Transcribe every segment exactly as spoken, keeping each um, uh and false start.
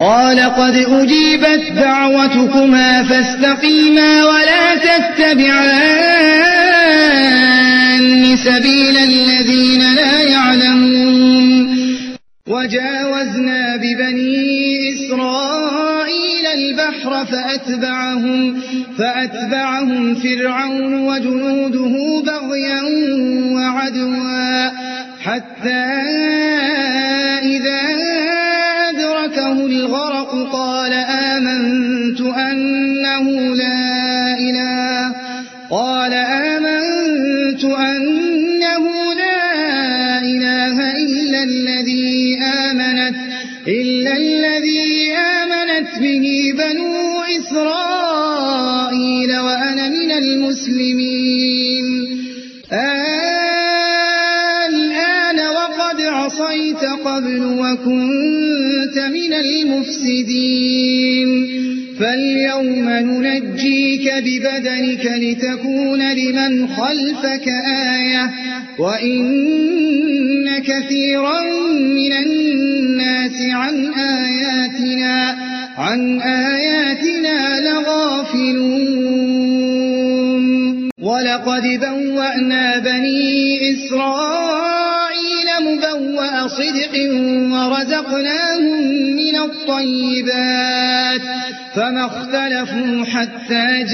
قال قد أجيبت دعوتكما فاستقيما ولا تتبعان سبيل الذين لا يعلمون. وجاوزنا ببني إسرائيل البحر فأتبعهم, فأتبعهم فرعون وجنوده بغيا وعدوا حتى إذا أدركه الغرق قال آمنت أنه لا إله قال آمنت أنه لا إله إلا الذي آمنت إلا الذي آمنت به بنو إسرائيل وأنا من المسلمين. الآن وقد عصيت قبل وكنت من المفسدين فاليوم ننجيك ببدنك لتكون لمن خلفك آية وإن كثيرا من الناس عن آياتنا عن آياتنا لغافلون. ولقد بوأنا بني إسرائيل مبوأ صدق ورزقناهم من الطيبات فما اختلفوا حتى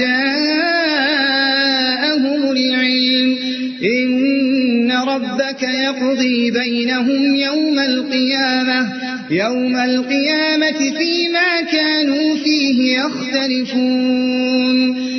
جاءهم العلم إن ربك يقضي بينهم يوم القيامة يوم القيامة فيما كانوا فيه يختلفون.